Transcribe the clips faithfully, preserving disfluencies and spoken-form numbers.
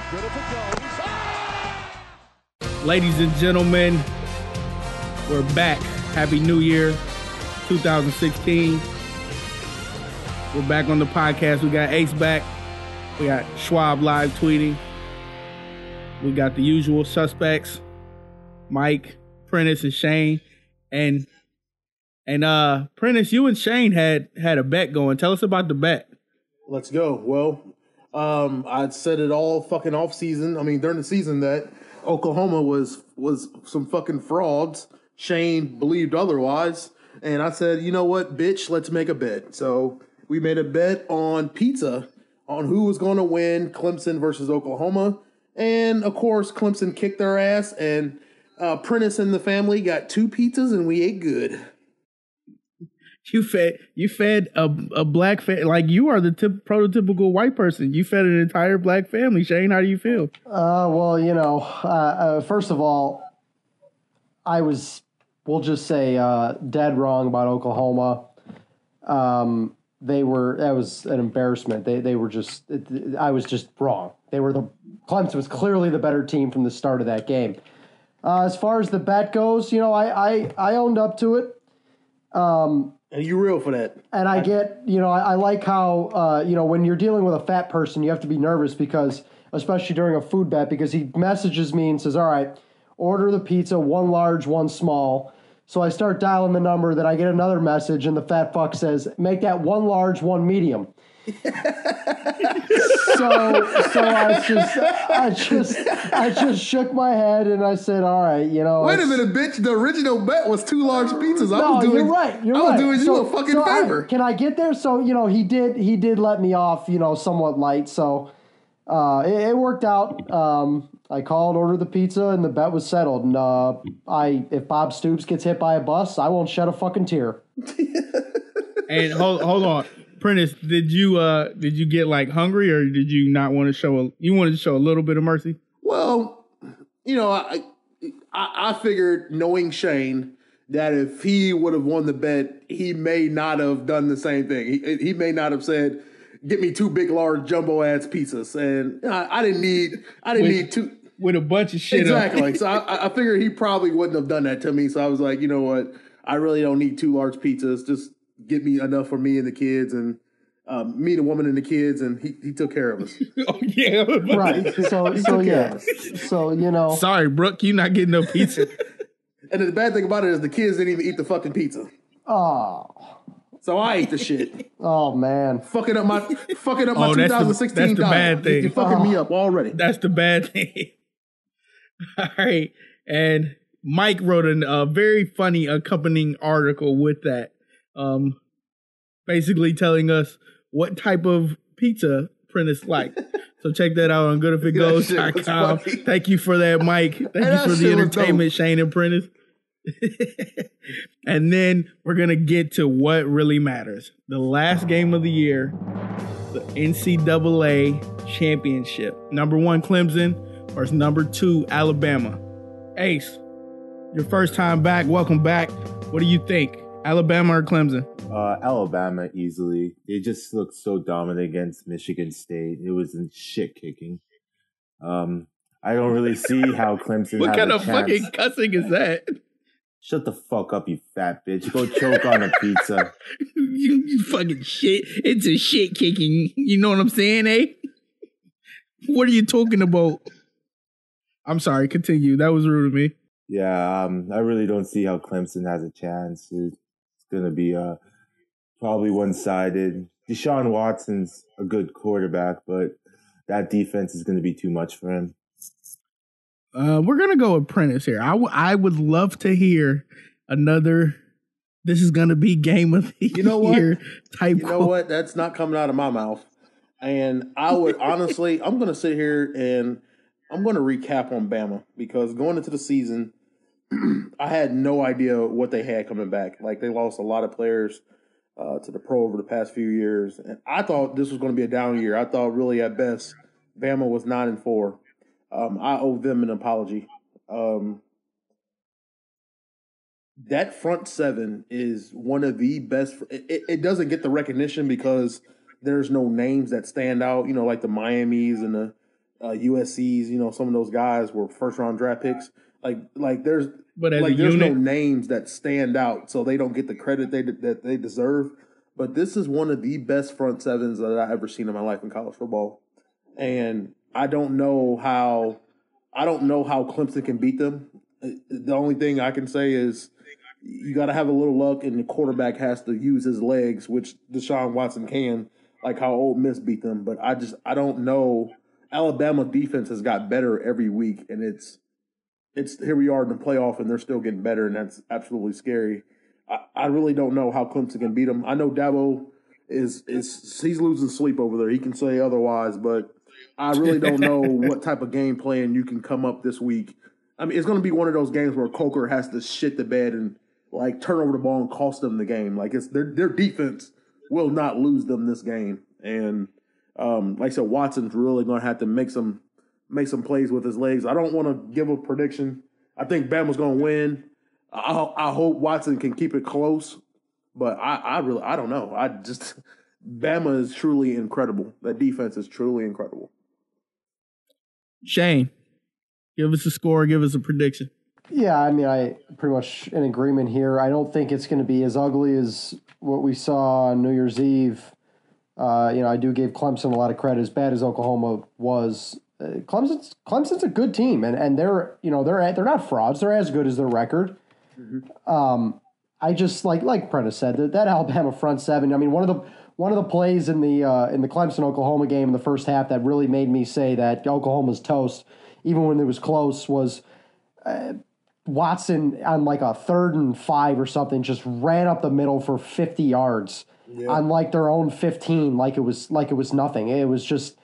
Good if it goes. Ah! Ladies and gentlemen, we're back. Happy New Year, two thousand sixteen. We're back on the podcast. We got Ace back. We got Schwab live tweeting. We got the usual suspects, Mike, Prentice, and Shane. And and uh, Prentice, you and Shane had had a bet going. Tell us about the bet. Let's go. Well, um, I'd said it all fucking off season. I mean, during the season that Oklahoma was was some fucking frauds. Shane believed otherwise. And I said, you know what, bitch, let's make a bet. So we made a bet on pizza on who was going to win Clemson versus Oklahoma. And, of course, Clemson kicked their ass. And uh, Prentice and the family got two pizzas, and we ate good. You fed you fed a a black fa- like you are the tip, prototypical white person. You fed an entire black family. Shane, how do you feel? Uh, well, you know, uh, uh, first of all, I was, we'll just say, uh, dead wrong about Oklahoma. Um, they were that was an embarrassment. They they were just it, I was just wrong. They were the Clemson was clearly the better team from the start of that game. Uh, as far as the bet goes, you know, I I, I owned up to it. Um, And you real for that. And I get, you know, I, I like how, uh, you know, when you're dealing with a fat person, you have to be nervous because, especially during a food bet, because he messages me and says, all right, order the pizza, one large, one small. So I start dialing the number, then I get another message, and the fat fuck says, make that one large, one medium. so so I just I just I just shook my head and I said, all right, you know. Wait a minute, bitch. The original bet was two large pizzas. I no, was doing, you're right. You're I was right. doing so, you a fucking so favor. I, can I get there? So, you know, he did he did let me off, you know, somewhat light. So uh, it, it worked out. Um, I called, ordered the pizza, and the bet was settled. And uh, I if Bob Stoops gets hit by a bus, I won't shed a fucking tear. And hold hold on. Prentice, did you uh did you get like hungry or did you not want to show a you wanted to show a little bit of mercy? Well, you know, I, I I figured knowing Shane that if he would have won the bet, he may not have done the same thing. He he may not have said, "Get me two big, large, jumbo ass pizzas," and I, I didn't need I didn't with, need two with a bunch of shit. Exactly. So I, I figured he probably wouldn't have done that to me. So I was like, you know what? I really don't need two large pizzas. Just get me enough for me and the kids, and um, me, the woman, and the kids, and he, he took care of us. Oh yeah, right. So so yeah. So you know. Sorry, Brooke, you not getting no pizza. And the bad thing about it is the kids didn't even eat the fucking pizza. Oh. So I ate the shit. Oh man. Fucking up my fucking up my oh, that's twenty sixteen the, that's the bad thing. You're fucking oh. me up already. That's the bad thing. All right, and Mike wrote a uh, very funny accompanying article with that. Um, basically telling us what type of pizza Prentice liked. So check that out on good if it goes dot com. Thank you for that, Mike. Thank and you for the entertainment, Shane and Prentice. And then we're going to get to what really matters. The last game of the year, the N C double A championship. Number one, Clemson versus number two, Alabama. Ace, your first time back. Welcome back. What do you think? Alabama or Clemson? Uh, Alabama easily. They just looked so dominant against Michigan State. It was in shit kicking. Um, I don't really see how Clemson. What has kind a of chance. fucking cussing is that? Shut the fuck up, you fat bitch. Go choke on a pizza. you, you fucking shit. It's a shit kicking. You know what I'm saying, eh? What are you talking about? I'm sorry. Continue. That was rude of me. Yeah, um, I really don't see how Clemson has a chance. It's going to be uh, probably one-sided. Deshaun Watson's a good quarterback, but that defense is going to be too much for him. Uh, we're going to go with Prentice here. I, w- I would love to hear another, this is going to be game of the you know year what? type You know quote. what? That's not coming out of my mouth. And I would honestly, I'm going to sit here and I'm going to recap on Bama because going into the season, I had no idea what they had coming back. Like, they lost a lot of players uh, to the pro over the past few years. And I thought this was going to be a down year. I thought really at best Bama was nine and four. Um, I owe them an apology. Um, that front seven is one of the best. It, it doesn't get the recognition because there's no names that stand out, you know, like the Miamis and the uh, U S C's. You know, some of those guys were first round draft picks. Like like there's But as like a there's unit, no names that stand out, so they don't get the credit they that they deserve. But this is one of the best front sevens that I've ever seen in my life in college football, and I don't know how I don't know how Clemson can beat them. The only thing I can say is you got to have a little luck, and the quarterback has to use his legs, which Deshaun Watson can, like how Ole Miss beat them. But I just I don't know. Alabama defense has got better every week, and it's it's here we are in the playoff, and they're still getting better, and that's absolutely scary. I, I really don't know how Clemson can beat them. I know Dabo is is he's losing sleep over there. He can say otherwise, but I really don't know what type of game plan you can come up this week. I mean, it's going to be one of those games where Coker has to shit the bed and like turn over the ball and cost them the game. Like it's their their defense will not lose them this game. And um, like I said, Watson's really going to have to make some make some plays with his legs. I don't want to give a prediction. I think Bama's going to win. I, I hope Watson can keep it close, but I, I really I don't know. I just Bama is truly incredible. That defense is truly incredible. Shane, give us a score. Give us a prediction. Yeah, I mean, I pretty much in agreement here. I don't think it's going to be as ugly as what we saw on New Year's Eve. Uh, you know, I do give Clemson a lot of credit. As bad as Oklahoma was, uh, Clemson's Clemson's a good team, and, and they're you know they're they're not frauds. They're as good as their record. Mm-hmm. Um, I just like like Prentice said that, that Alabama front seven. I mean, one of the one of the plays in the uh, in the Clemson Oklahoma game in the first half that really made me say that Oklahoma's toast, even when it was close, was. Uh, Watson on like a third and five or something just ran up the middle for fifty yards yeah. on like their own fifteen, like it was like it was nothing. It was just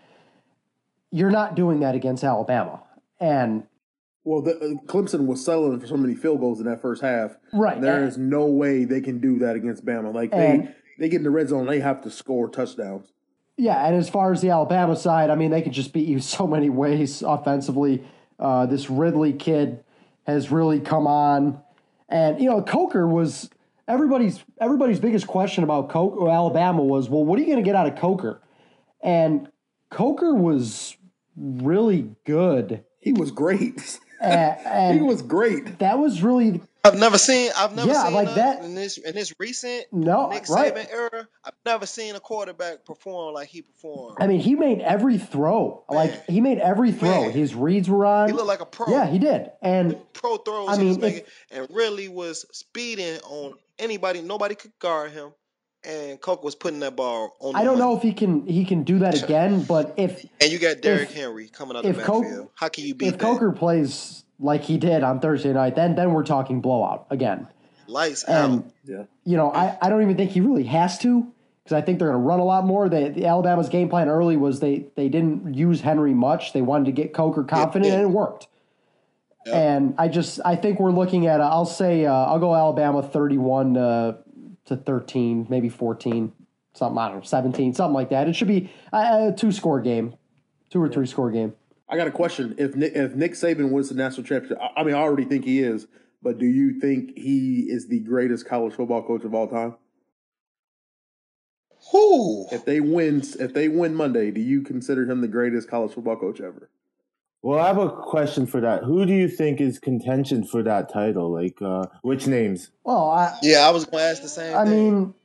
you're not doing that against Alabama. And well, the, uh, Clemson was settling for so many field goals in that first half. Right, there and, is no way they can do that against Bama. Like and, they they get in the red zone, they have to score touchdowns. Yeah, and as far as the Alabama side, I mean, they could just beat you so many ways offensively. Uh, this Ridley kid has really come on. And, you know, Coker was everybody's everybody's biggest question about Coker, Alabama was, well, what are you going to get out of Coker? And Coker was really good. He was great. Uh, and he was great. That was really I've never seen I've never yeah, seen like a, that in this in this recent no, Nick right. Saban era. I've never seen a quarterback perform like he performed. I mean, he made every throw. Man. Like he made every throw. Man. His reads were on. He looked like a pro. Yeah, he did. And the pro throws I he mean, was making, if, and really was speeding on anybody. Nobody could guard him, and Coke was putting that ball on. I don't money. know if he can he can do that again, but if and you got Derrick if, Henry coming out if the Coke, backfield, how can you beat if that? Coker plays like he did on Thursday night, then then we're talking blowout again. Lights and, out. Yeah. You know, I, I don't even think he really has to because I think they're going to run a lot more. They, the Alabama's game plan early was they they didn't use Henry much. They wanted to get Coker confident, yeah, yeah. and it worked. Yep. And I just I think we're looking at a, I'll say uh, I'll go Alabama thirty-one to to thirteen, maybe fourteen, something I don't know, seventeen, something like that. It should be a, a two score game, two or three score game. I got a question. If Nick, if Nick Saban wins the national championship, I, I mean I already think he is. But do you think he is the greatest college football coach of all time? Who? If they win, if they win Monday, do you consider him the greatest college football coach ever? Well, I have a question for that. Who do you think is contention for that title? Like, uh, which names? Well, I, yeah, I was going to ask the same. I thing. mean,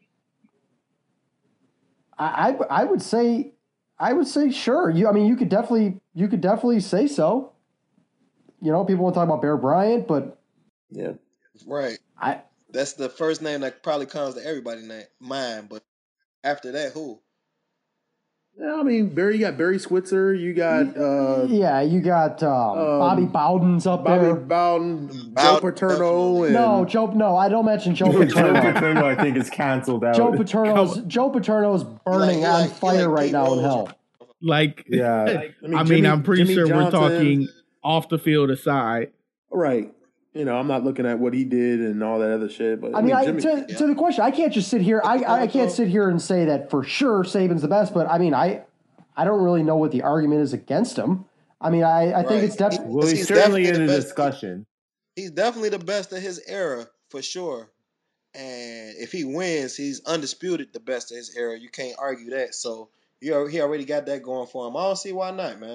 I, I I would say I would say sure. You, I mean, you could definitely you could definitely say so. You know, people want to talk about Bear Bryant, but. Yeah, right. I that's the first name that probably comes to everybody's mind. But after that, who? Yeah, I mean, Barry. You got Barry Switzer. You got uh, yeah, you got um, um, Bobby Bowden's up Bobby there. Bowden, Joe Paterno. And no, Joe. No, I don't mention Joe Paterno. Joe Paterno, I think, is canceled out. Joe Paterno's Joe Paterno's burning like, on like, fire like right now in hell. Like, yeah. like, I mean, I mean Jimmy, Jimmy, I'm pretty Jimmy sure Johnson, we're talking off the field aside. Right. You know, I'm not looking at what he did and all that other shit. But I mean, I I, Jimmy, to, yeah. to the question, I can't just sit here. I, I can't sit here and say that for sure Saban's the best. But I mean, I I don't really know what the argument is against him. I mean, I, I right. think it's definitely. Well, he's, he's certainly in the the best. discussion. He's definitely the best of his era for sure. And if he wins, he's undisputed the best of his era. You can't argue that. So he he already got that going for him. I don't see why not, man.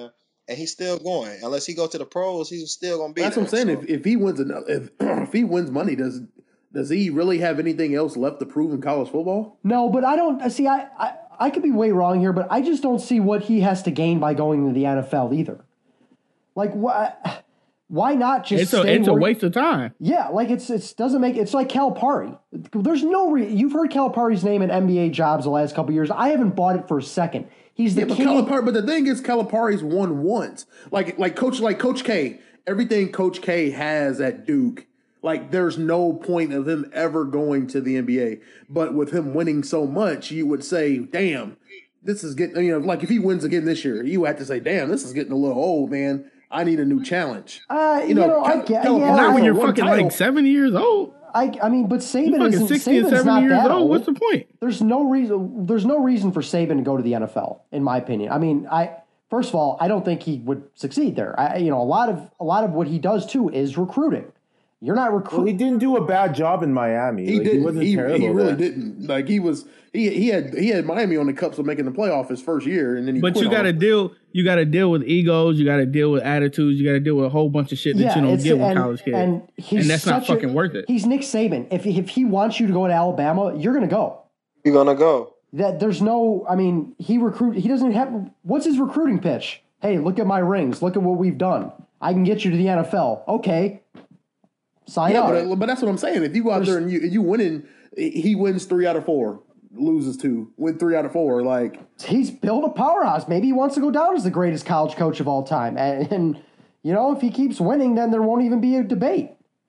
and he's still going. Unless he go to the pros, he's still gonna be That's there. what I'm saying. So, If if he wins enough, if if he wins money, does does he really have anything else left to prove in college football? No, but I don't see. I, I I could be way wrong here, but I just don't see what he has to gain by going to the N F L either. Like, why? Why not just? It's a stay it's a where- waste of time. Yeah, like it's it's doesn't make it's like Calipari. There's no re- you've heard Calipari's name in N B A jobs the last couple years. I haven't bought it for a second. He's the Yeah, but king. Calipari. But the thing is, Calipari's won once. Like like coach like Coach K. Everything Coach K has at Duke. Like there's no point of him ever going to the N B A. But with him winning so much, you would say, "Damn, this is getting." You know, like if he wins again this year, you have to say, "Damn, this is getting a little old, man. I need a new challenge." Uh, you know, I Cal- get- Calipari yeah, Not when for you're one fucking title- like seventy years old. I I mean, but You're Saban fucking isn't sixty and Saban's seventy not years that old. old. What's the point? There's no reason. There's no reason for Saban to go to the N F L, in my opinion. I mean, I first of all, I don't think he would succeed there. I, you know, a lot of a lot of what he does too is recruiting. You're not Well, he recruiting. didn't do a bad job in Miami. He Like, didn't. wasn't He, terrible he really there. didn't. Like he was. He he had he had Miami on the cusp of making the playoff his first year, and then he. But quit you got to on it. deal. You got to deal with egos. You got to deal with attitudes. You got to deal with a whole bunch of shit that Yeah, you don't it's- get with and- college kids. and And, he's that's not such a- fucking worth it. He's Nick Saban. If if he wants you to go to Alabama, you're going to go. you're gonna go. That there's no. I mean, he recruit. He doesn't have. What's his recruiting pitch? Hey, look at my rings. Look at what we've done. I can get you to the N F L. Okay, sign Yeah, up. but, but that's what I'm saying. If you go out there and you you winning, he wins three out of four, loses two, win three out of four. Like He's built a powerhouse. Maybe he wants to go down as the greatest college coach of all time. And, and you know, if he keeps winning, then there won't even be a debate.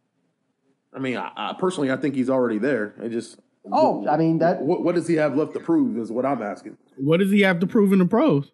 I mean, I, I personally, I think he's already there. It just Oh, I mean that. what what does he have left to prove is what I'm asking. What does he have to prove in the pros?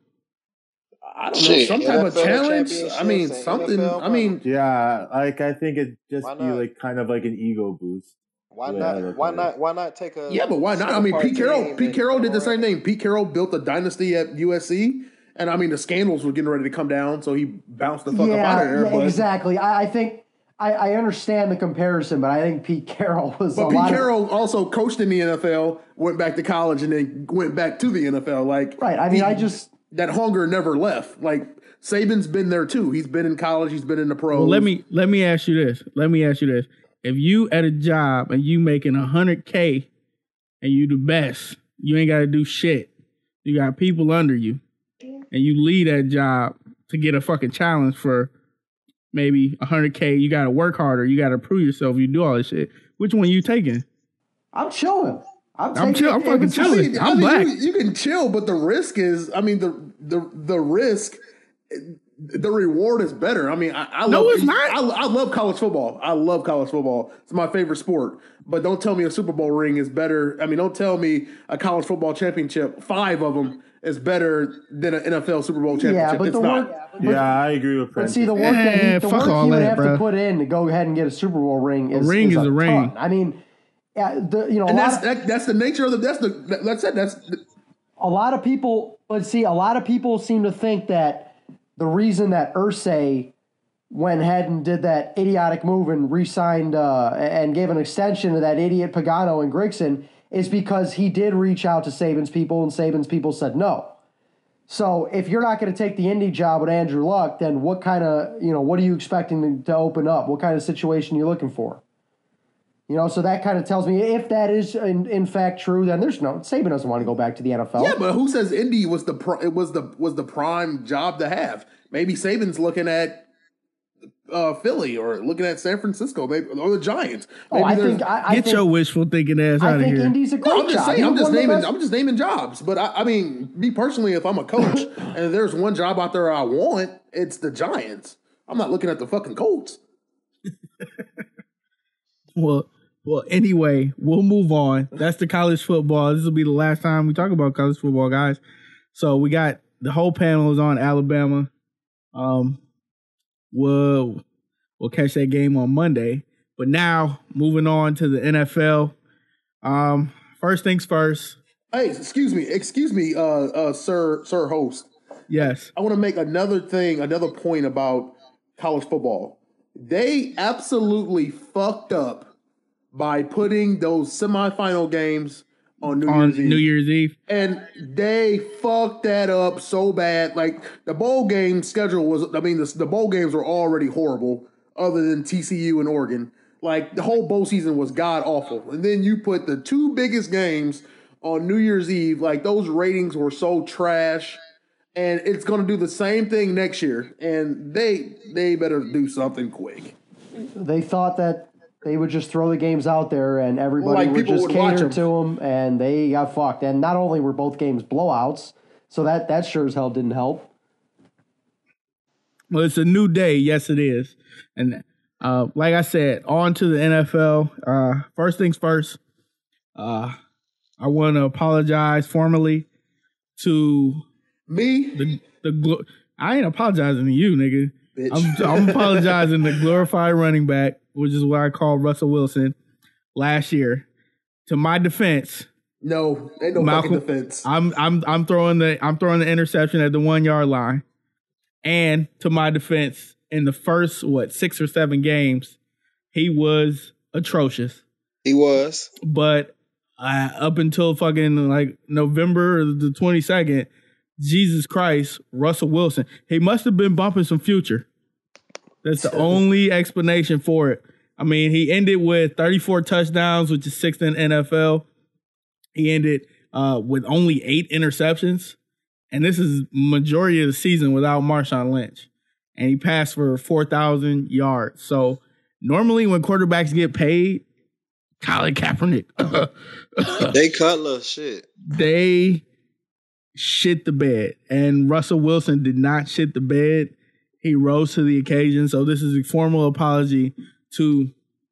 I don't know, Shit, some type of N F L challenge. I championships mean, and something. N F L I mean, Yeah, like I think it just Why be not? like kind of like an ego boost. Why the way I not? look Why at it. not? Why not take a? yeah, but why not? I mean, superstar Pete Carroll. team Pete and Carroll did the go same around? thing. Pete Carroll built a dynasty at U S C, and I mean, the scandals were getting ready to come down, so he bounced the fuck up out of there. Yeah, but, exactly. I, I think I, I understand the comparison, but I think Pete Carroll was But a Pete lot of- Carroll also coached in the N F L, went back to college, and then went back to the N F L. Like, right. I mean, he- I just that hunger never left. Like Saban's been there too. He's been in college. He's been in the pros. Well, let me let me ask you this. Let me ask you this. If you at a job and you making a hundred K and you the best, you ain't gotta do shit. You got people under you. And you leave that job to get a fucking challenge for maybe a hundred K. You gotta work harder. You gotta prove yourself. You do all this shit. Which one you taking? I'm chilling. I'm, I'm taking chill- it- I'm it fucking was- chilling. I mean, I'm I mean, black. You, you can chill, but the risk is. I mean, the the the risk. The reward is better. I mean, I, I No, love, it's not. I, I love college football. I love college football. It's my favorite sport. But don't tell me a Super Bowl ring is better. I mean, don't tell me a college football championship, five of them, is better than an N F L Super Bowl championship. Yeah, but it's the not. work. Yeah, I agree with But Prentice. see, the work that Eh, he, the fuck work all he would that, have bro. to put in to go ahead and get a Super Bowl ring is ring is is a ring. ton. I mean, yeah, the, you know, a And lot, that's of, that, that's the nature of the. That's the that's it. That's a lot of people. But see, a lot of people seem to think that the reason that Irsay went ahead and did that idiotic move and re-signed uh, and gave an extension to that idiot Pagano and Grigson is because he did reach out to Saban's people and Saban's people said no. So if you're not going to take the Indy job with Andrew Luck, then what kind of, you know, what are you expecting to, to open up? What kind of situation are you looking for? You know, so that kind of tells me if that is in, in fact true, then there's no, Saban doesn't want to go back to the N F L. yeah. But who says Indy was the pri- it was the was the prime job to have? Maybe Saban's looking at uh, Philly or looking at San Francisco, maybe or the Giants. Maybe oh, I there's- think, I, I Get think, your wishful thinking ass I out of think here. Indy's a great No, I'm just job. saying. He's I'm just one of the naming. best- I'm just naming jobs. But I, I mean, me personally, if I'm a coach and there's one job out there I want, it's the Giants. I'm not looking at the fucking Colts. Well, well. Anyway, we'll move on. That's the college football. This will be the last time we talk about college football, guys. So we got the whole panel is on Alabama. Um, we'll we'll catch that game on Monday. But now moving on to the N F L. Um, first things first. Hey, excuse me, excuse me, uh, uh, sir, sir, host. Yes. I want to make another thing, another point about college football. They absolutely fucked up by putting those semifinal games on New on Year's Eve. New Year's Eve. And they fucked that up so bad. Like, the bowl game schedule was, I mean, the, the bowl games were already horrible, other than T C U and Oregon. Like, the whole bowl season was god awful. And then you put the two biggest games on New Year's Eve. Like, those ratings were so trash. And it's going to do the same thing next year. And they they better do something quick. They thought that they would just throw the games out there and everybody Like, would people just would watch cater them. to them, and they got fucked. And not only were both games blowouts, so that, that sure as hell didn't help. Well, it's a new day. Yes, it is. And uh, like I said, on to the N F L. Uh, first things first, uh, I want to apologize formally to Me? the the. Glo- I ain't apologizing to you, nigga. Bitch. I'm, I'm apologizing to glorified running back, which is what I call Russell Wilson last year. To my defense, No, ain't no Malcolm, fucking defense. I'm I'm I'm throwing the I'm throwing the interception at the one yard line. And to my defense, in the first what six or seven games, he was atrocious. He was. But uh, up until fucking like November the twenty-second, Jesus Christ, Russell Wilson, he must have been bumping some Future. That's the only explanation for it. I mean, he ended with thirty-four touchdowns, which is sixth in N F L. He ended uh, with only eight interceptions. And this is majority of the season without Marshawn Lynch. And he passed for four thousand yards. So normally when quarterbacks get paid, Colin Kaepernick, They Cutler, shit. they shit the bed. And Russell Wilson did not shit the bed. He rose to the occasion. So this is a formal apology to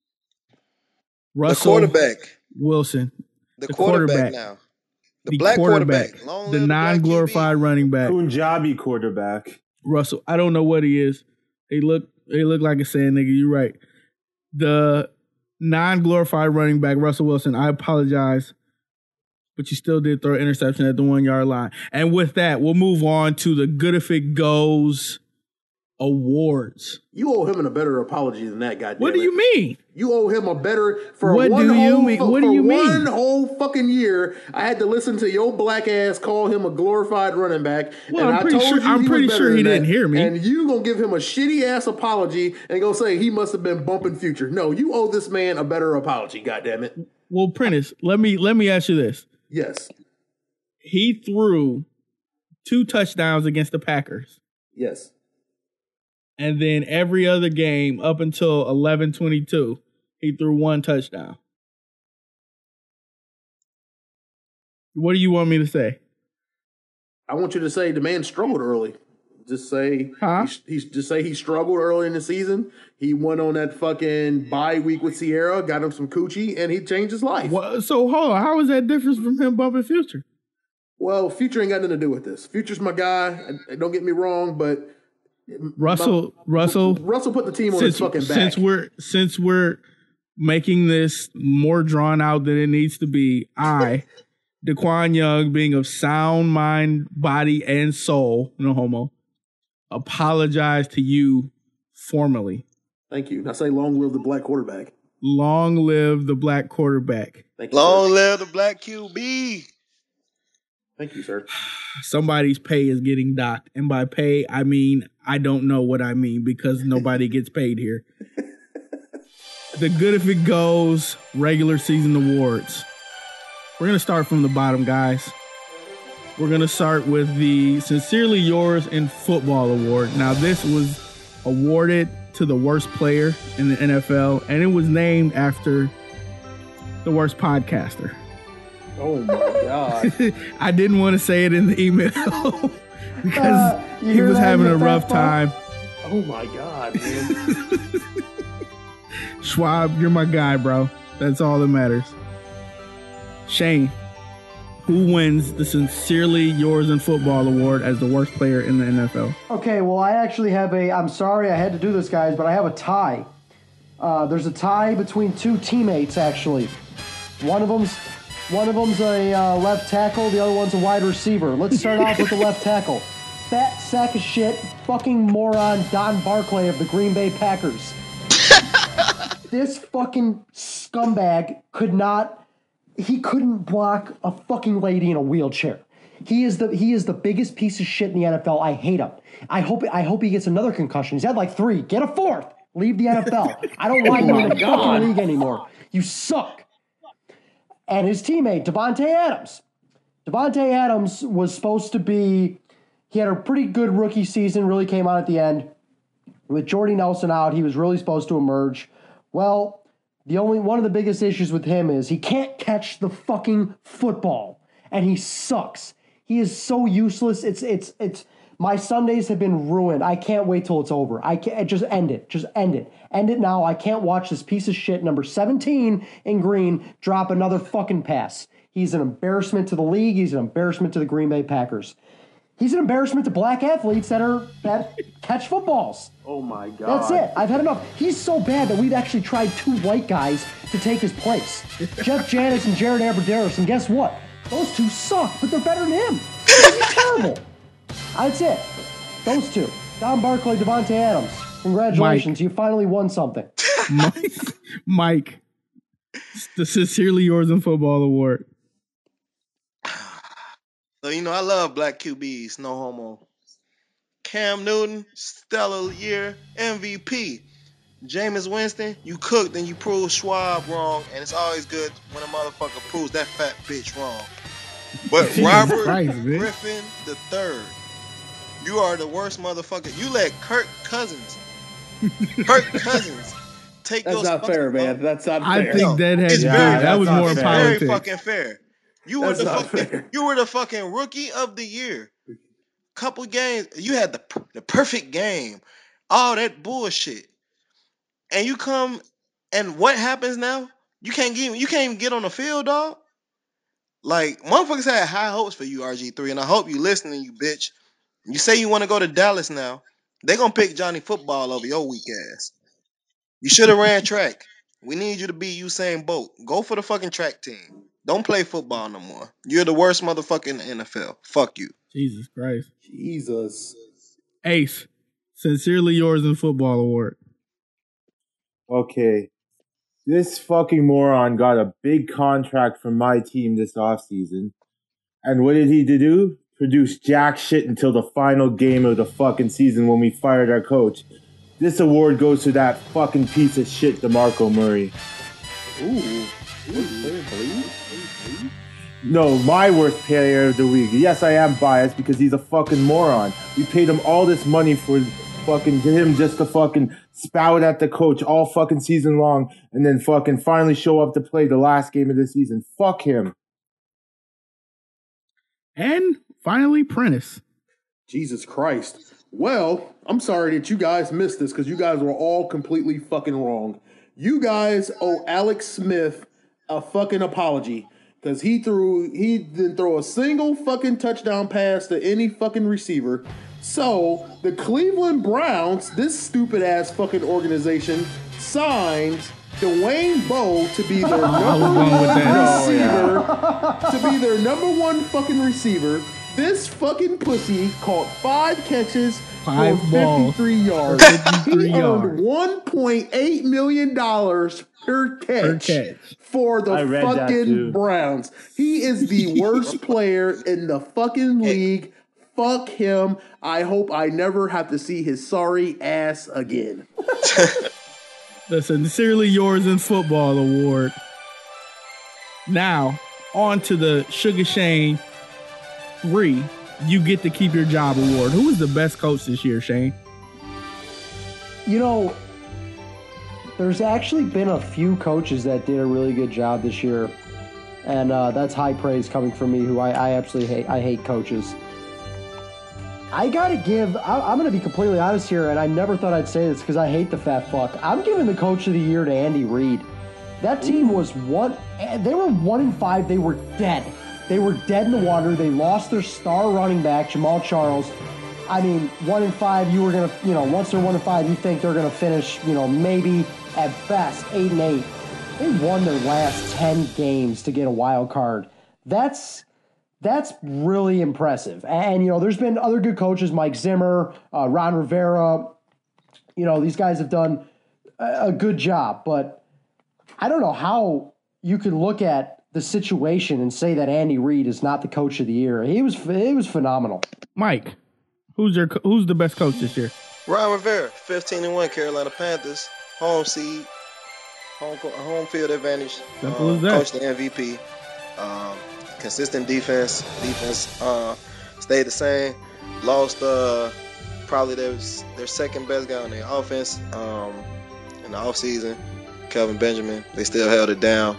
Russell The quarterback. Wilson. The, The quarterback, quarterback. now. The, black quarterback. Long the live black non-glorified Q B. running back. Punjabi quarterback. Russell. I don't know what he is. He look he look like a sand nigga. You're right. The non-glorified running back, Russell Wilson, I apologize, but you still did throw an interception at the one-yard line. And with that, we'll move on to the Good If It Goes awards. You owe him a better apology than that, goddamn. What do it. you mean? You owe him a better for What one do you whole mean? fu- What do for you mean? one whole fucking year. I had to listen to your black ass call him a glorified running back. Well, and I'm I pretty told sure- you I'm he pretty was sure better he than didn't that. hear me. And you gonna give him a shitty ass apology and go say he must have been bumping Future. No, you owe this man a better apology. Goddamn it. Well, Prentice, let me let me ask you this. Yes. He threw two touchdowns against the Packers. Yes. And then every other game up until eleven twenty-two, he threw one touchdown. What do you want me to say? I want you to say the man struggled early. Just say Huh? he, he just say he struggled early in the season. He went on that fucking bye week with Sierra, got him some coochie, and he changed his life. What, so hold on, how is that different from him bumping Future? Well, Future ain't got nothing to do with this. Future's my guy. and- Don't get me wrong, but Russell, Russell, Russell put the team on since, his fucking back. since we're since we're making this more drawn out than it needs to be, I, Daquan Young, being of sound mind, body, and soul, no homo, apologize to you formally. Thank you. Now say long live the black quarterback. Long live the black quarterback. Thank you, Long sir. live the black Q B. Thank you, sir. Somebody's pay is getting docked. And by pay, I mean, I don't know what I mean because nobody gets paid here. The Good If It Goes regular season awards. We're going to start from the bottom, guys. We're going to start with the Sincerely Yours in Football Award. Now, this was awarded to the worst player in the N F L, and it was named after the worst podcaster. Oh my god. I didn't want to say it in the email because Uh, you he hear was that, having you a rough fat fuck? time. Oh my god, man. Schwab, you're my guy, bro. That's all that matters. Shane, who wins the Sincerely Yours in Football Award as the worst player in the N F L? Okay, well, I actually have a. I'm sorry I had to do this, guys, but I have a tie. Uh, there's a tie between two teammates, actually. One of them's one of them's a uh, left tackle, the other one's a wide receiver. Let's start off with the left tackle. Fat sack of shit, fucking moron, Don Barclay of the Green Bay Packers. This fucking scumbag could not. he couldn't block a fucking lady in a wheelchair. He is the he is the biggest piece of shit in the N F L. I hate him. I hope I hope he gets another concussion. He's had like three. Get a fourth. Leave the N F L. I don't want you in the fucking league anymore. You suck. And his teammate, Devontae Adams. Devontae Adams was supposed to be, he had a pretty good rookie season, really came out at the end. With Jordy Nelson out, he was really supposed to emerge. Well, the only one of the biggest issues with him is he can't catch the fucking football. And he sucks. He is so useless. It's, it's, it's, my Sundays have been ruined. I can't wait till it's over. I can't, just end it. Just end it. End it now. I can't watch this piece of shit, number seventeen in green, drop another fucking pass. He's an embarrassment to the league. He's an embarrassment to the Green Bay Packers. He's an embarrassment to black athletes that are that catch footballs. Oh my God. That's it. I've had enough. He's so bad that we've actually tried two white guys to take his place. Jeff Janis and Jared Abbrederis. And guess what? Those two suck, but they're better than him. He's terrible. That's it. Those two. Don Barclay, Devontae Adams. Congratulations. Mike. You finally won something. Mike, Mike, the Sincerely Yours in Football Award. So, you know, I love black Q Bs, no homo. Cam Newton, stellar year, M V P. Jameis Winston, you cooked and you proved Schwab wrong, and it's always good when a motherfucker proves that fat bitch wrong. But Jesus Robert Christ, man. Griffin the third, you are the worst motherfucker. You let Kirk Cousins, Kirk Cousins, take That's your not spot. fair, man. That's not I fair. think that had It's yeah, very- that was that's not more fair. Very politics. fucking fair. You were That's the not fucking, fair. you were the fucking rookie of the year. Couple games, you had the the perfect game. All that bullshit, and you come, and what happens now? You can't get, you can't even get on the field, dog. Like motherfuckers had high hopes for you, R G three, and I hope you listening, you bitch. You say you want to go to Dallas now? They gonna pick Johnny Football over your weak ass. You should have ran track. We need you to be Usain Bolt. Go for the fucking track team. Don't play football no more. You're the worst motherfucker in the N F L. Fuck you. Jesus Christ. Jesus. Ace, Sincerely Yours in Football Award. Okay. This fucking moron got a big contract from my team this offseason. And what did he do? Produce jack shit until the final game of the fucking season when we fired our coach. This award goes to that fucking piece of shit, DeMarco Murray. Ooh. Ooh. No, my worst player of the week. Yes, I am biased because he's a fucking moron. We paid him all this money for fucking him just to fucking spout at the coach all fucking season long and then fucking finally show up to play the last game of the season. Fuck him. And finally, Prentice. Jesus Christ. Well, I'm sorry that you guys missed this because you guys were all completely fucking wrong. You guys owe Alex Smith a fucking apology because he threw, he didn't throw a single fucking touchdown pass to any fucking receiver. So the Cleveland Browns, this stupid ass fucking organization, signed Dwayne Bowe to be their number going with one that. receiver, to be their number one fucking receiver. This fucking pussy caught five catches Five for balls fifty-three yards. fifty-three He yards. earned one point eight million dollars per catch, Per catch. for the I read that fucking too. Browns. He is the worst player in the fucking league. Fuck him. I hope I never have to see his sorry ass again. The Sincerely Yours in Football Award. Now, on to the Sugar Shane three. You get to keep your job award. Who was the best coach this year, Shane? You know, there's actually been a few coaches that did a really good job this year. And uh, that's high praise coming from me, who I, I absolutely hate. I hate coaches. I got to give, I, I'm going to be completely honest here, and I never thought I'd say this because I hate the fat fuck. I'm giving the coach of the year to Andy Reid. That team was one, they were one and five. They were dead. They were dead in the water. They lost their star running back, Jamal Charles. I mean, one and five, you were going to, you know, once they're one and five, you think they're going to finish, you know, maybe at best eight and eight. They won their last ten games to get a wild card. That's, That's really impressive. And, you know, there's been other good coaches, Mike Zimmer, uh, Ron Rivera. You know, these guys have done a, a good job. But I don't know how you could look at the situation and say that Andy Reid is not the coach of the year. He was it was phenomenal. Mike, who's your co- who's the best coach this year? Ron Rivera, fifteen and one, Carolina Panthers, home seed, home home field advantage. Simple um, as that. Coach the M V P. Um, consistent defense. Defense uh, stayed the same. Lost uh, probably their their second best guy on their offense um, in the offseason, Kelvin Benjamin. They still held it down.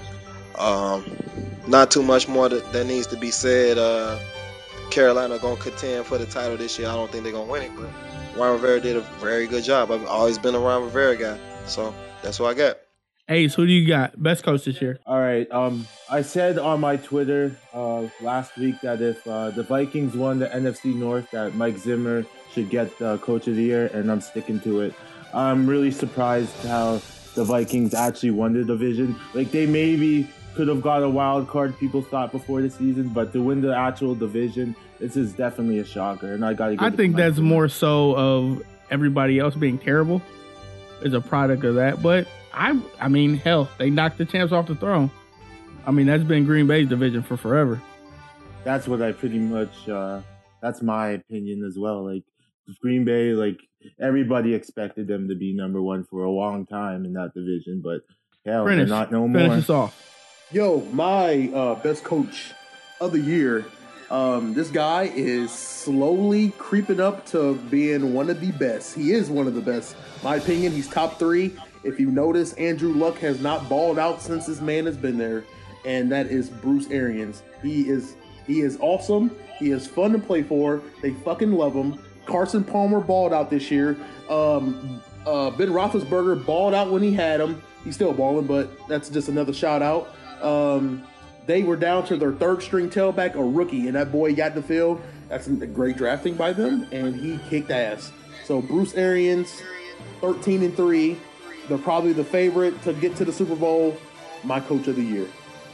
Um, not too much more that, that needs to be said. Uh, Carolina gonna contend for the title this year. I don't think they're gonna win it, but Ron Rivera did a very good job. I've always been a Ron Rivera guy, so that's what I got. Ace, who do you got? Best coach this year? All right. Um, I said on my Twitter uh, last week that if uh, the Vikings won the N F C North, that Mike Zimmer should get the Coach of the Year, and I'm sticking to it. I'm really surprised how the Vikings actually won the division. Like, they maybe could have got a wild card, people thought, before the season, but to win the actual division, this is definitely a shocker, and I got to. I think that's more so of everybody else being terrible is a product of that. But I, I mean, hell, they knocked the champs off the throne. I mean, that's been Green Bay's division for forever. That's what I pretty much. Uh, that's my opinion as well. Like Green Bay, like everybody expected them to be number one for a long time in that division, but hell, Finish, they're not no finish more. us off. Yo, my uh, best coach of the year. Um, this guy is slowly creeping up to being one of the best. He is one of the best. My opinion, he's top three. If you notice, Andrew Luck has not balled out since this man has been there, and that is Bruce Arians. He is he is awesome. He is fun to play for. They fucking love him. Carson Palmer balled out this year. Um, uh, Ben Roethlisberger balled out when he had him. He's still balling, but that's just another shout out. Um, they were down to their third string tailback, a rookie, and that boy got the field. That's a great drafting by them, and he kicked ass. So Bruce Arians, thirteen and three. They're probably the favorite to get to the Super Bowl. My coach of the year.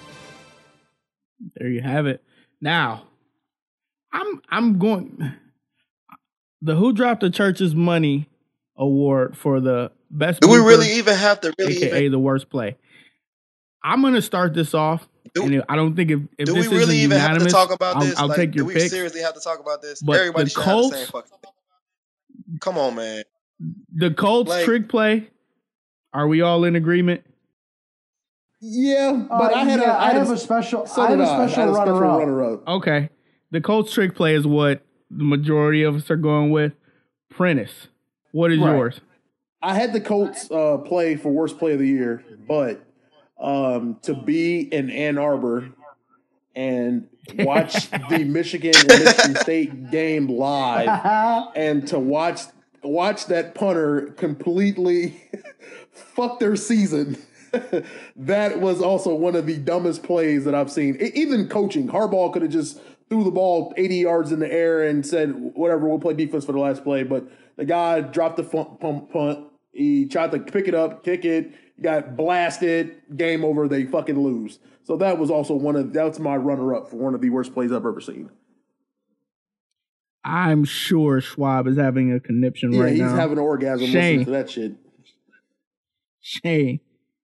There you have it. Now, I'm I'm going the Who Dropped the Church's Money award for the best. Do we blooper, really even have to really A K A even, the worst play? I'm gonna start this off. Do- and I don't think if, if do we this really isn't even have to unanimous, talk about I'll, this? I'll Like, take your do we picks. seriously have to talk about this? But Everybody the should Colts, have the same fucking thing. Come on, man. The Colts Like- trick play. Are we all in agreement? Yeah, but Uh, I had yeah, a, I I had have a, a special. so I have did a I. I special had a special runner-up. runner-up. Okay. The Colts trick play is what the majority of us are going with. Prentice. What is Right. yours? I had the Colts uh, play for worst play of the year, but um, to be in Ann Arbor and watch the Michigan and Michigan State game live, and to watch watch that punter completely fuck their season. That was also one of the dumbest plays that I've seen. E- Even coaching, Harbaugh could have just threw the ball eighty yards in the air and said, whatever, we'll play defense for the last play. But the guy dropped the punt, punt, punt. He tried to pick it up, kick it, got blasted, game over, they fucking lose. So that was also one of, that's my runner-up for one of the worst plays I've ever seen. I'm sure Schwab is having a conniption Yeah, right he's now. having an orgasm Shane. listening to that shit. Shane.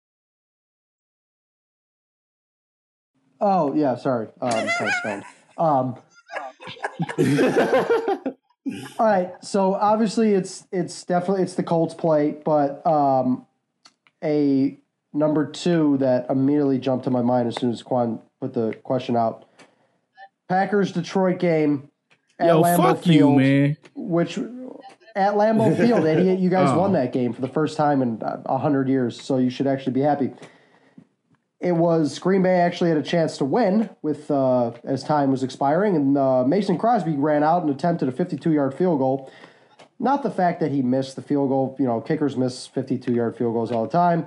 Oh yeah, sorry. Um, kind of stoned. Um, all right, so obviously it's it's definitely it's the Colts play, but um, a number two that immediately jumped to my mind as soon as Quan put the question out. Packers Detroit game at Yo, Lambeau fuck Field, you, man. which at Lambeau Field, idiot, you guys Oh. won that game for the first time in a hundred years, so you should actually be happy. It was Green Bay actually had a chance to win with uh, as time was expiring, and uh, Mason Crosby ran out and attempted a fifty-two-yard field goal. Not the fact that he missed the field goal. You know, kickers miss fifty-two-yard field goals all the time.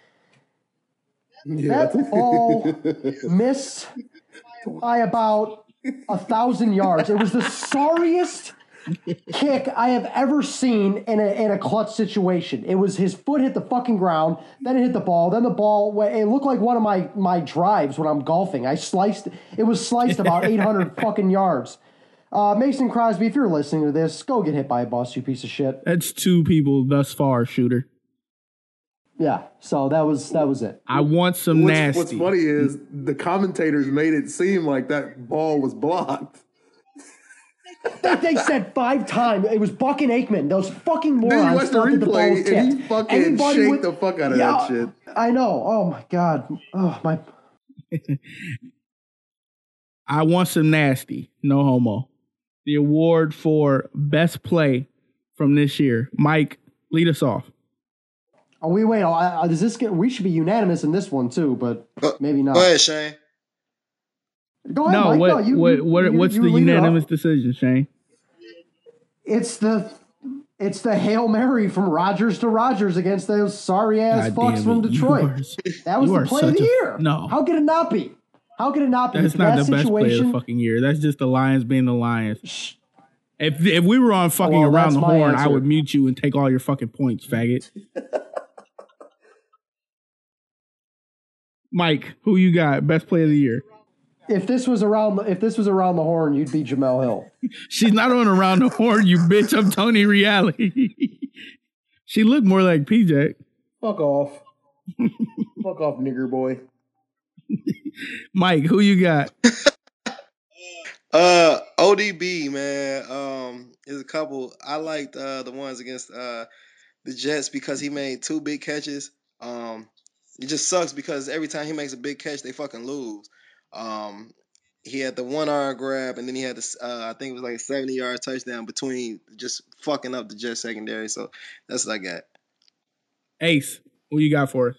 That ball missed by about a thousand yards. It was the sorriest kick I have ever seen in a in a clutch situation. It was his foot hit the fucking ground, then it hit the ball, then the ball. It looked like one of my my drives when I'm golfing. I sliced. It was sliced about eight hundred fucking yards. Uh, Mason Crosby, if you're listening to this, go get hit by a bus, you piece of shit. That's two people thus far, shooter. Yeah, so that was that was it. I want some What's, nasty. what's funny is the commentators made it seem like that ball was blocked. They, they said five times it was Buck and Aikman. Those fucking Then you morons watch the thought that the ball was replay tipped. and he fucking Anybody shake with- the fuck out of Yeah, that shit. I know. Oh my god. Oh my. I want some nasty. No homo. The award for best play from this year. Mike, lead us off. Oh, we wait. I, I, does this get? We should be unanimous in this one too, but Go- maybe not. Go ahead, Shane. Go ahead, No, Mike. what, no, you, what, you, what, you, what's you the lead it off. unanimous decision, Shane? It's the it's the Hail Mary from Rogers to Rogers against those sorry ass God fucks damn from it. You Detroit. are- That was you the are play of such the a- year. no. How could it not be? How could it not be? That's For not that the best play of the situation, fucking year. That's just the Lions being the Lions. If if we were on fucking well, around that's the my horn, I answer. would mute you and take all your fucking points, faggot. Mike, who you got? Best play of the year. If this was around, if this was around the horn, you'd be Jamel Hill. She's not on around the horn, you bitch. I'm Tony Reality. She looked more like P J. Fuck off. Fuck off, nigger boy. Mike, who you got? Uh, O D B, man. Um, is a couple. I liked uh the ones against uh the Jets because he made two big catches. Um, it just sucks because every time he makes a big catch, they fucking lose. Um, he had the one arm grab, and then he had this. Uh, I think it was like a seventy yard touchdown between just fucking up the Jets secondary. So that's what I got. Ace, who you got for us?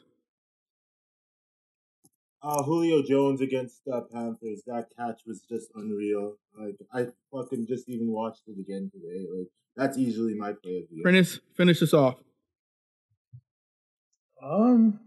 Uh, Julio Jones against uh, Panthers. That catch was just unreal. Like I fucking just even watched it again today. Like that's easily my play of the year. Finish, finish us off. Um,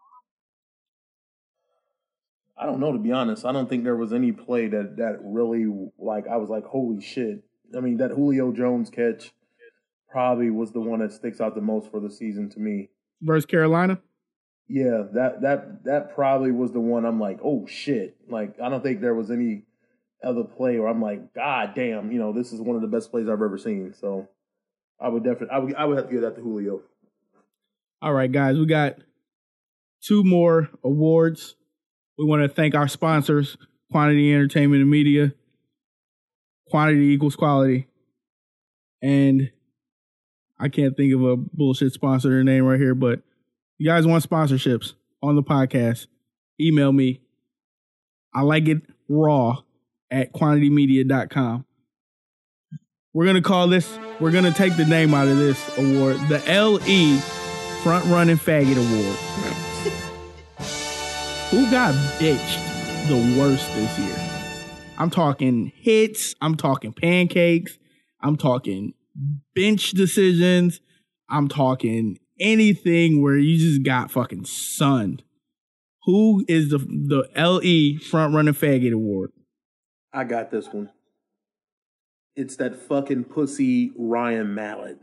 I don't know, to be honest. I don't think there was any play that that really, like, I was like, holy shit. I mean, that Julio Jones catch probably was the one that sticks out the most for the season to me. Versus Carolina? Yeah, that that that probably was the one I'm like, oh shit. Like, I don't think there was any other play where I'm like, god damn, you know, this is one of the best plays I've ever seen. So I would definitely, I would, I would have to give that to Julio. All right, guys, we got two more awards. We want to thank our sponsors, Quantity Entertainment and Media. Quantity equals quality. And I can't think of a bullshit sponsor name right here, but you guys want sponsorships on the podcast, email me. I like it raw at quantity media dot com. We're going to call this, we're going to take the name out of this award, the L E Front Running Faggot Award. Who got bitched the worst this year? I'm talking hits. I'm talking pancakes. I'm talking bench decisions. I'm talking anything where you just got fucking sunned. Who is the the L E Front Running Faggot Award? I got this one. It's that fucking pussy Ryan Mallett.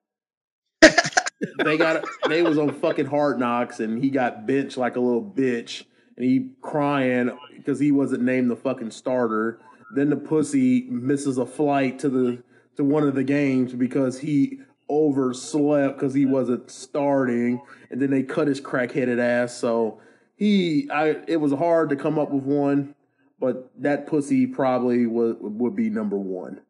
they got they was on fucking Hard Knocks and he got benched like a little bitch and he crying because he wasn't named the fucking starter. Then the pussy misses a flight to the to one of the games because he overslept because he wasn't starting, and then they cut his crackheaded ass. So he, I, it was hard to come up with one, but that pussy probably would would be number one.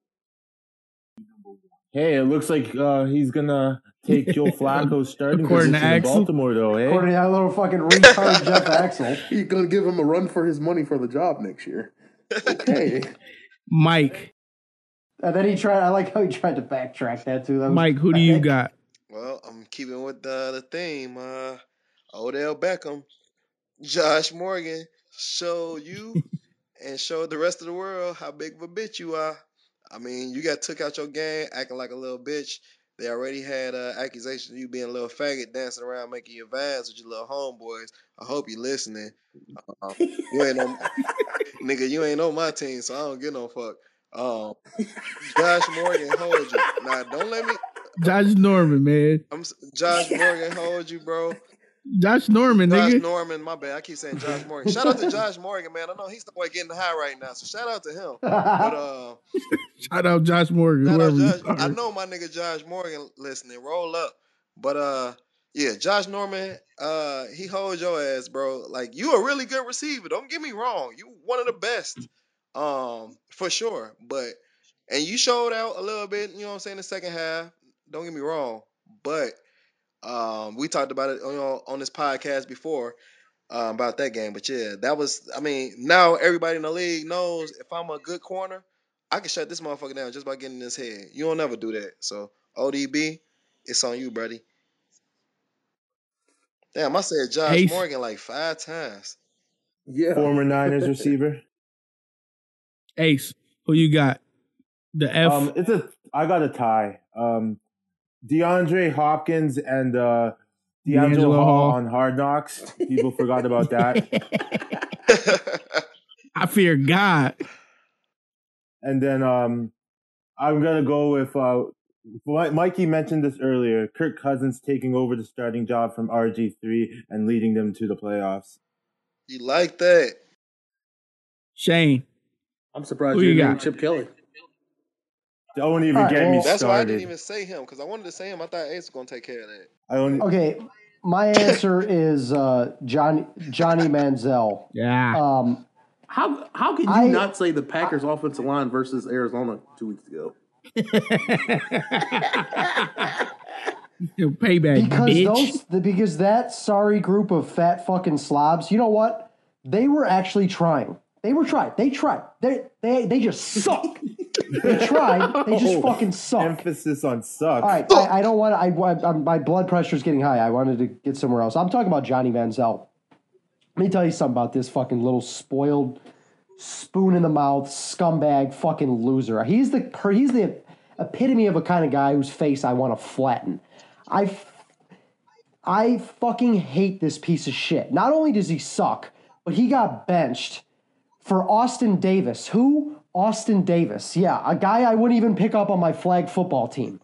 Hey, it looks like uh, he's gonna take Joe Flacco's starting According to position in Axel. Baltimore, though. Hey, According to that little fucking retard Jeff Axel. He's gonna give him a run for his money for the job next year. Okay. Mike. And then he tried, I like how he tried to backtrack that too. That was, Mike, who do you got? Well, I'm keeping with the, the theme. Uh, Odell Beckham, Josh Morgan showed you and showed the rest of the world how big of a bitch you are. I mean, you got took out your game acting like a little bitch. They already had uh, accusations of you being a little faggot, dancing around making your vibes with your little homeboys. I hope you listening. Uh, you ain't no nigga. You ain't on my team, so I don't get no fuck. Um, Josh Morgan hold you. Now, don't let me. Josh Norman, man. I'm s- Josh Morgan hold you, bro. Josh Norman, Josh nigga. Norman, my bad. I keep saying Josh Morgan. Shout out to Josh Morgan, man. I know he's the boy getting high right now, so shout out to him. But uh, Shout out Josh Morgan, shout out whoever you Josh. are. I know my nigga Josh Morgan listening. Roll up. But uh, Yeah, Josh Norman, uh, he holds your ass, bro. Like you a really good receiver. Don't get me wrong. You one of the best. Um, for sure. But and you showed out a little bit, you know what I'm saying, the second half. Don't get me wrong. But um, we talked about it on, on this podcast before um, about that game. But yeah, that was I mean, now everybody in the league knows if I'm a good corner, I can shut this motherfucker down just by getting in his head. You don't never do that. So O D B, it's on you, buddy. Damn, I said Josh Ace. Morgan like five times. Yeah. Former Niners receiver. Ace, who you got? The F. Um, it's a. I got a tie. Um, DeAndre Hopkins and uh, D'Angelo, D'Angelo Hall, Hall. on Hard Knocks. People forgot about that. I fear God. And then um, I'm gonna go with uh, Mikey mentioned this earlier. Kirk Cousins taking over the starting job from R G three and leading them to the playoffs. You like that? Shane. I'm surprised Who you you didn't name got? Chip Kelly. Don't even All right, get me well- That's why I started. didn't even say him because I wanted to say him. I thought Ace was gonna take care of that. I only. Okay, my answer is uh, Johnny Johnny Manziel. Yeah. Um, How how could you I- not say the Packers offensive line versus Arizona two weeks ago? Payback, because bitch. those the, because that sorry group of fat fucking slobs, you know what? They were actually trying. They were trying. They tried. They they they just suck. They tried. They just fucking suck. Emphasis on suck. All right, I, I don't want to. I, I, my blood pressure is getting high. I wanted to get somewhere else. I'm talking about Johnny Manziel. Let me tell you something about this fucking little spoiled, spoon in the mouth, scumbag, fucking loser. He's the he's the epitome of a kind of guy whose face I want to flatten. I, I fucking hate this piece of shit. Not only does he suck, but he got benched for Austin Davis. Who? Austin Davis. Yeah, a guy I wouldn't even pick up on my flag football team.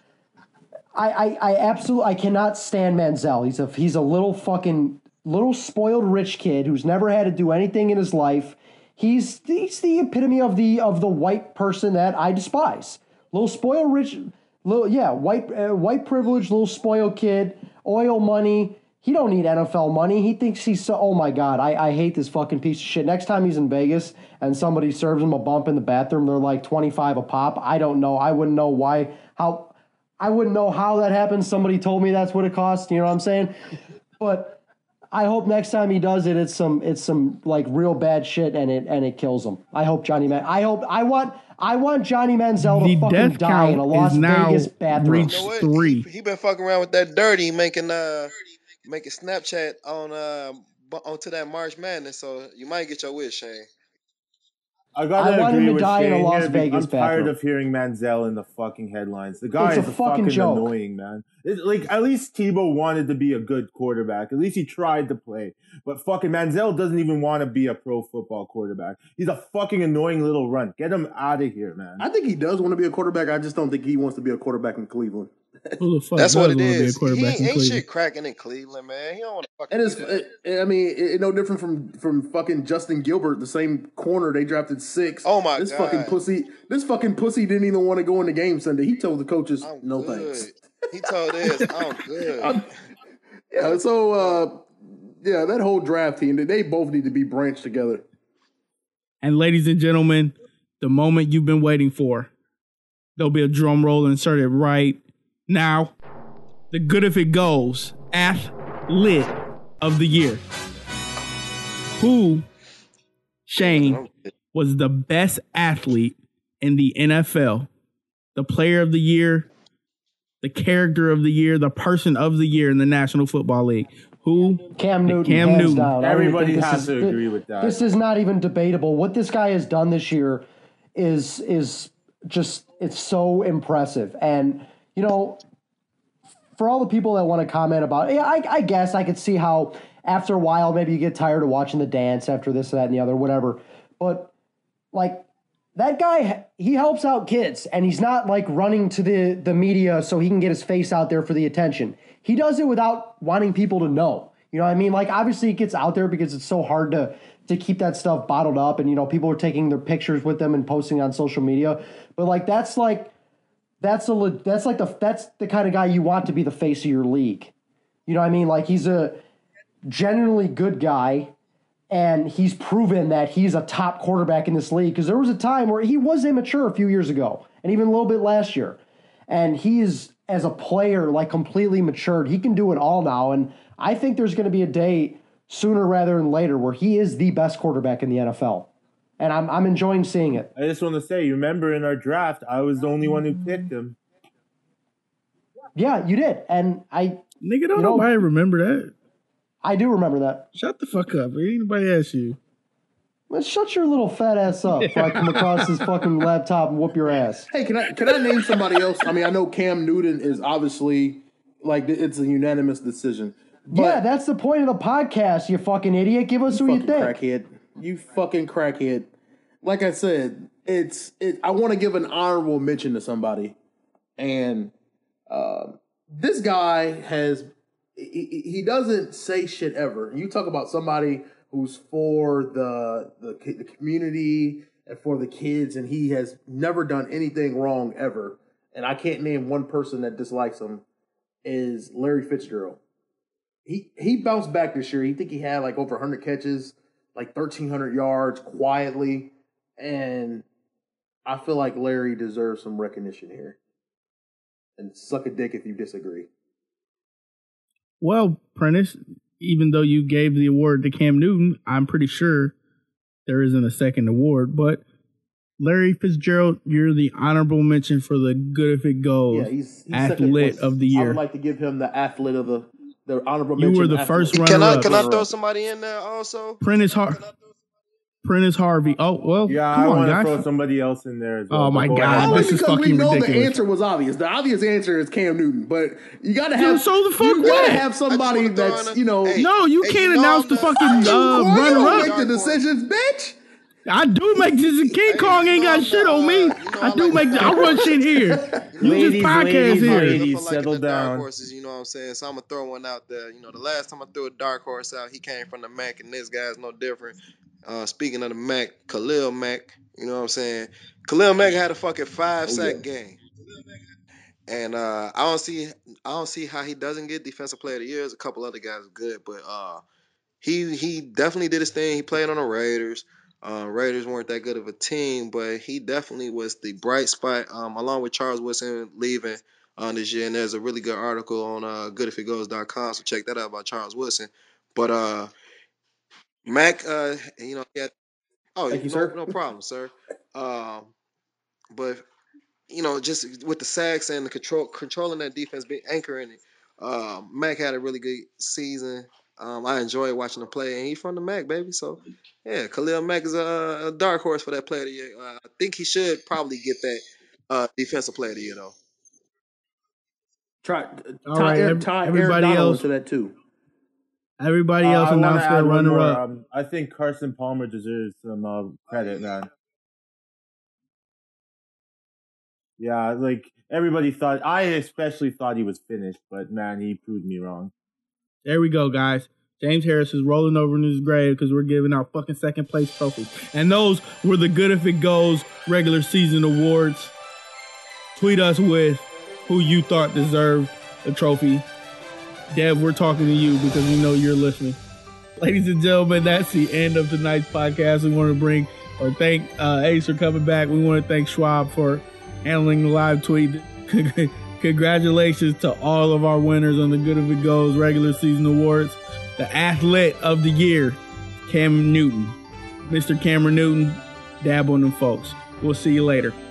I, I, I absolutely I cannot stand Manziel. He's a he's a little fucking little spoiled rich kid who's never had to do anything in his life. He's he's the epitome of the of the white person that I despise. Little spoiled rich, little yeah, white uh, white privileged little spoiled kid, oil money. He don't need N F L money. He thinks he's so. Oh my God, I, I hate this fucking piece of shit. Next time he's in Vegas and somebody serves him a bump in the bathroom, they're like twenty-five a pop. I don't know. I wouldn't know why. How I wouldn't know how that happens. Somebody told me that's what it costs. You know what I'm saying? But I hope next time he does it, it's some it's some like real bad shit and it and it kills him. I hope Johnny Man. I hope I want I want Johnny Manziel The to fucking death die in a count Las is now Vegas bathroom. reached- You know what? Three. He, he been fucking around with that dirty, making uh making Snapchat on uh bu- onto that March Madness. So you might get your wish, Shane. I gotta I want him agree to with die in a Shane Las here. Vegas I'm tired bathroom. of hearing Manziel in the fucking headlines. The guy It's a is a fucking fucking joke. annoying, man. It, like at least Tebow wanted to be a good quarterback. At least he tried to play. But fucking Manziel doesn't even want to be a pro football quarterback. He's a fucking annoying little runt. Get him out of here, man. I think he does want to be a quarterback. I just don't think he wants to be a quarterback in Cleveland. Who the fuck That's does what it wanna be a is. He quarterback ain't, in ain't Cleveland? shit cracking in Cleveland, man. He don't want to fucking. And it's, do that. it, I mean, it, it no different from from fucking Justin Gilbert, the same corner they drafted six. Oh my this God. fucking pussy, this fucking pussy didn't even want to go in the game Sunday. He told the coaches, I'm "No good. thanks." He told us, I'm good. I'm- yeah, so uh, yeah, that whole draft team, they both need to be branched together. And ladies and gentlemen, the moment you've been waiting for. There'll be a drum roll inserted right now. The good if it goes athlete of the year. Who, Shane, was the best athlete in the N F L? The player of the year, the character of the year, the person of the year in the National Football League. Who? Cam Newton, Cam hands Newton. down. I don't even Everybody think this has is- to agree with that. This is not even debatable. What this guy has done this year is is just it's so impressive. And you know, for all the people that want to comment about, yeah, I, I guess I could see how after a while maybe you get tired of watching the dance after this, that, and the other, whatever. But like that guy, he helps out kids, and he's not like running to the the media so he can get his face out there for the attention. He does it without wanting people to know. You know what I mean? Like obviously it gets out there because it's so hard to to keep that stuff bottled up, and you know people are taking their pictures with them and posting on social media. But like that's like that's a le- that's like the that's the kind of guy you want to be the face of your league. You know what I mean? Like, he's a genuinely good guy, and he's proven that he's a top quarterback in this league, because there was a time where he was immature a few years ago, and even a little bit last year. And he is, as a player, like, completely matured. He can do it all now, and I think there's going to be a day sooner rather than later where he is the best quarterback in the N F L. And I'm I'm enjoying seeing it. I just want to say, you remember in our draft, I was the only one who picked him. Yeah, you did. And I Nigga, don't You know- nobody remember that. I do remember that. Shut the fuck up. Ain't nobody ask you. Let's shut your little fat ass up before I come across this fucking laptop and whoop your ass. Hey, can I can I name somebody else? I mean, I know Cam Newton is obviously like it's a unanimous decision. But Yeah, that's the point of the podcast, you fucking idiot. Give us who you fucking think. crackhead. You fucking crackhead. Like I said, it's it. I want to give an honorable mention to somebody, and uh, this guy has. He, he doesn't say shit ever. You talk about somebody who's for the, the the community and for the kids, and he has never done anything wrong ever. And I can't name one person that dislikes him. Is Larry Fitzgerald. He he bounced back this year. He think he had like over one hundred catches, like thirteen hundred yards quietly, and I feel like Larry deserves some recognition here. And suck a dick if you disagree. Well, Prentice, even though you gave the award to Cam Newton, I'm pretty sure there isn't a second award. But Larry Fitzgerald, you're the honorable mention for the Good If It Goes Yeah, he's, he's second athlete place. of the I year. would like to give him the athlete of the the honorable You mention. were the athlete. first Can runner I up. can I throw somebody in there also? Prentice, Har- Prentice Harvey. Oh, well, Yeah, come I on, want to guys. throw somebody else in there as well. Oh, my Go God. ahead. Only This is because we fucking know the ridiculous. answer was obvious. The obvious answer is Cam Newton, but you got to Dude, have so the fuck you gotta what? have somebody I just wanna throw that's in a- you know. Hey, No, you Hey, can't you know announce I'm the not- fucking Why uh, you don't runner make up. the decisions, bitch? I do make this. King Kong ain't got shit on me. I do make. I run shit here. You Ladies, just podcast ladies, here. ladies. I feel like settle in the dark down. horses, you know what I'm saying? So I'm gonna throw one out there. You know, the last time I threw a dark horse out, he came from the M A C, and this guy's no different. Uh, speaking of the M A C, Khalil Mack, you know what I'm saying? Khalil Mack had a fucking five sack game, and uh, I don't see, I don't see how he doesn't get defensive player of the year. There's a couple other guys are good, but uh, he he definitely did his thing. He played on the Raiders. Uh, Raiders weren't that good of a team, but he definitely was the bright spot, um, along with Charles Woodson leaving uh, this year. And there's a really good article on uh, good if it goes dot com, so check that out about Charles Woodson. But uh, Mac, uh, you know, yeah, oh, Thank you, no, sir. no problem, sir. Um, but you know, just with the sacks and the control, controlling that defense, being anchoring it. Uh, Mac had a really good season. Um, I enjoyed watching him play, and he's from the Mac, baby. So, yeah, Khalil Mack is a, a dark horse for that player of the year. Uh, I think he should probably get that uh, defensive player of the year, though. Try All tie, right, Aaron- ev- tie Aaron everybody Donald else- into that too. Everybody Uh, else I wanna announced add their one runner more. up. Um, I think Carson Palmer deserves some uh, credit, man. Yeah, like everybody thought, I especially thought he was finished, but man, he proved me wrong. There we go, guys. James Harris is rolling over in his grave because we're giving out fucking second place trophies. And those were the Good If It Goes regular season awards. Tweet us with who you thought deserved the trophy. Dev, we're talking to you because we know you're listening. Ladies and gentlemen, that's the end of tonight's podcast. We want to bring or thank uh, Ace for coming back. We want to thank Schwab for handling the live tweet. Congratulations to all of our winners on the Good If It Goes regular season awards. The athlete of the year, Cam Newton. Mister Cameron Newton, dab on them folks. We'll see you later.